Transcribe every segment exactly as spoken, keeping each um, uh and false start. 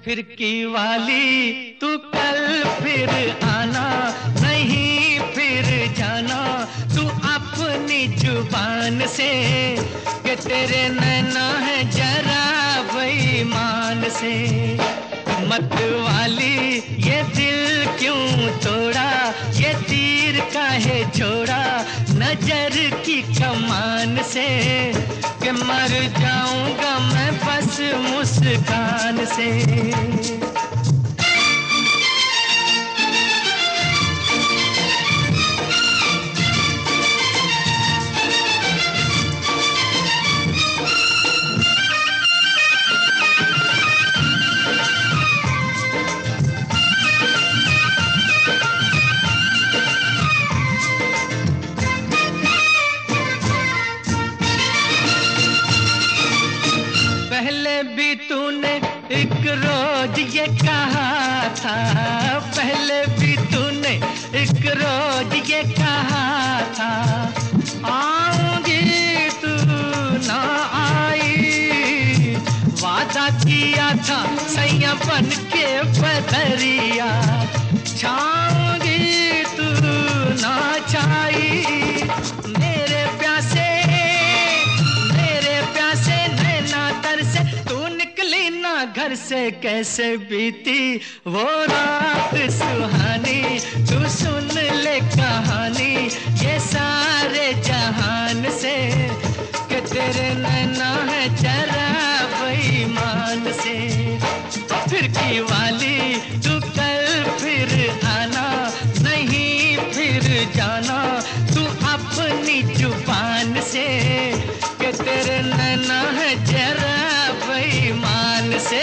फिरकी वाली तू कल फिर आना, नहीं फिर जाना तू अपनी जुबान से, कि तेरे नैना है जरा बेईमान से। मत वाली ये दिल क्यों तोड़ा, ये तीर काहे छोड़ा नजर की कमान से, कि मर जाऊंगा मैं बस मुस्कान से। पहले भी तूने एक रोज ये कहा था, पहले भी तूने एक रोज ये कहा था, आऊंगी तू ना आई। वादा किया था सैया बन के बदरिया, छाऊंगी तू ना छाई। मेरे प्यासे मेरे प्यासे नैना तर से तू निकली ना घर से, कैसे बीती वो रात सुहानी। तू सुन ले कहानी ये सारे जहान से, कि तेरे नैना है जरा बेईमान से। फिरकी वाली तू कल फिर आना, नहीं फिर जाना तू अपनी जुबान से, कि तेरे नैना है जरा बेईमान से।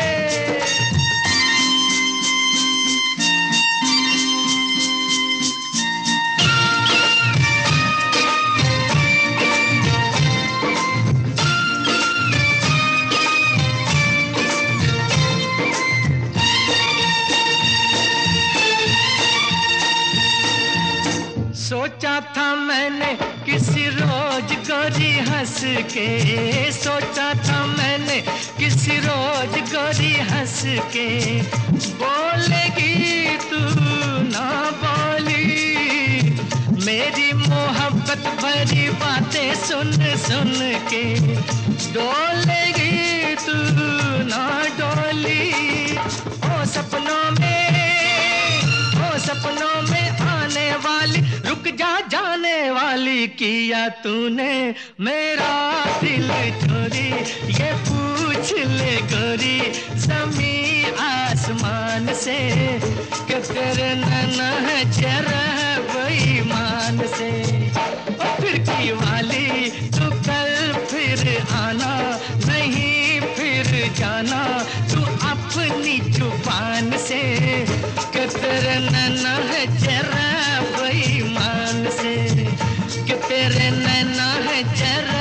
सोचा था मैंने किसी रोज गोरी हंस के, सोचा था मैंने किसी रोज गोरी हंस के, बोलेगी तू ना बोली मेरी मोहब्बत भरी बातें सुन सुन के, डोलेगी तू ना डोली। ओ सपनों में ओ सपनों में आने वाली, रुक जा जाने वाली, किया तूने मेरा दिल चोरी। ये पूछ ले गोरी ज़मी आसमान से, कि तेरे नैना है जरा बेईमान से। फिरकी वाली तू कल फिर आना, नहीं फिर जाना तू अपनी जुबान से, कि तेरे नैना है जरा बेईमान से, कि तेरे नैना है जरा